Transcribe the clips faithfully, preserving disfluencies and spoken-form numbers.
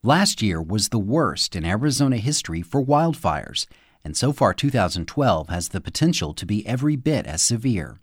Last year was the worst in Arizona history for wildfires, and so far two thousand twelve has the potential to be every bit as severe.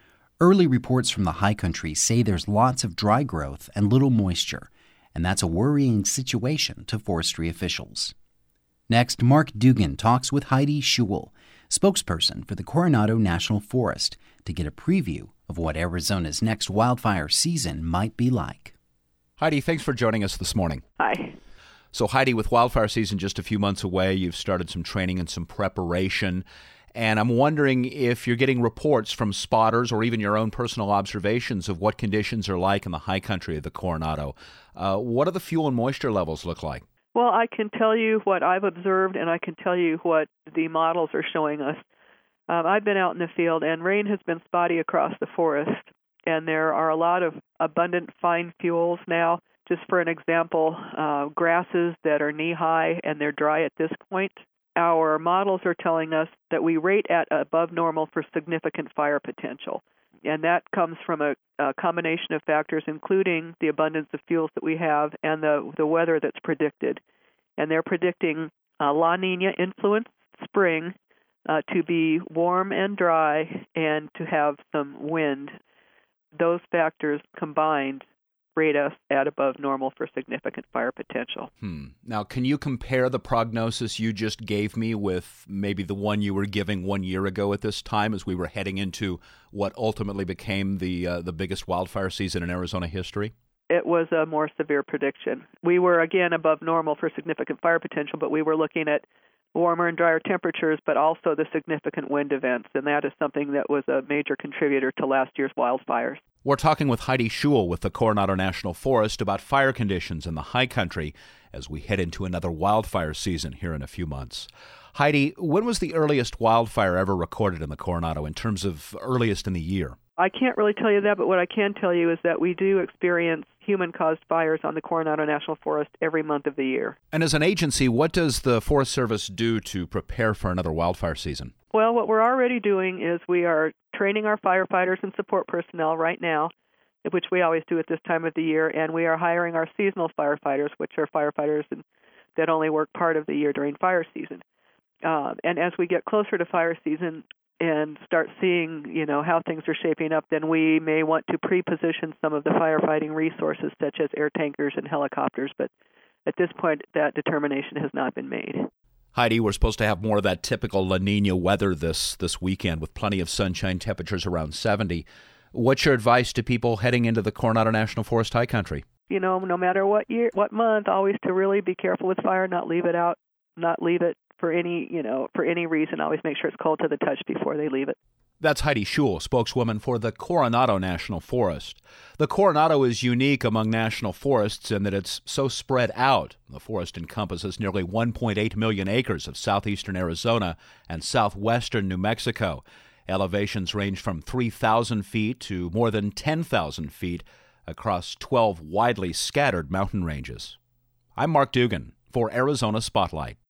Early reports from the high country say there's lots of dry growth and little moisture, and that's a worrying situation to forestry officials. Next, Mark Dugan talks with Heidi Schewel, spokesperson for the Coronado National Forest, to get a preview of what Arizona's next wildfire season might be like. Heidi, thanks for joining us this morning. Hi. So, Heidi, with wildfire season just a few months away, you've started some training and some preparation. And I'm wondering if you're getting reports from spotters or even your own personal observations of what conditions are like in the high country of the Coronado. Uh, what do the fuel and moisture levels look like? Well, I can tell you what I've observed, and I can tell you what the models are showing us. Um, I've been out in the field, and rain has been spotty across the forest, and there are a lot of abundant fine fuels now. Just for an example, uh, grasses that are knee-high and they're dry at this point. Our models are telling us that we rate at above normal for significant fire potential. And that comes from a, a combination of factors, including the abundance of fuels that we have and the, the weather that's predicted. And they're predicting uh, La Nina influenced spring uh, to be warm and dry and to have some wind. Those factors combined rate us at above normal for significant fire potential. Hmm. Now, can you compare the prognosis you just gave me with maybe the one you were giving one year ago at this time as we were heading into what ultimately became the uh, the biggest wildfire season in Arizona history? It was a more severe prediction. We were, again, above normal for significant fire potential, but we were looking at warmer and drier temperatures, but also the significant wind events, and that is something that was a major contributor to last year's wildfires. We're talking with Heidi Schewel with the Coronado National Forest about fire conditions in the high country as we head into another wildfire season here in a few months. Heidi, when was the earliest wildfire ever recorded in the Coronado in terms of earliest in the year? I can't really tell you that, but what I can tell you is that we do experience human-caused fires on the Coronado National Forest every month of the year. And as an agency, what does the Forest Service do to prepare for another wildfire season? Well, what we're already doing is we are training our firefighters and support personnel right now, which we always do at this time of the year, and we are hiring our seasonal firefighters, which are firefighters that only work part of the year during fire season. Uh, and as we get closer to fire season and start seeing, you know, how things are shaping up, then we may want to pre-position some of the firefighting resources, such as air tankers and helicopters. But at this point, that determination has not been made. Heidi, we're supposed to have more of that typical La Nina weather this, this weekend with plenty of sunshine, temperatures around seventy. What's your advice to people heading into the Coronado National Forest high country? You know, no matter what year, what month, always to really be careful with fire, not leave it out, not leave it for any, you know, for any reason. Always make sure it's cold to the touch before they leave it. That's Heidi Schewel, spokeswoman for the Coronado National Forest. The Coronado is unique among national forests in that it's so spread out. The forest encompasses nearly one point eight million acres of southeastern Arizona and southwestern New Mexico. Elevations range from three thousand feet to more than ten thousand feet across twelve widely scattered mountain ranges. I'm Mark Dugan for Arizona Spotlight.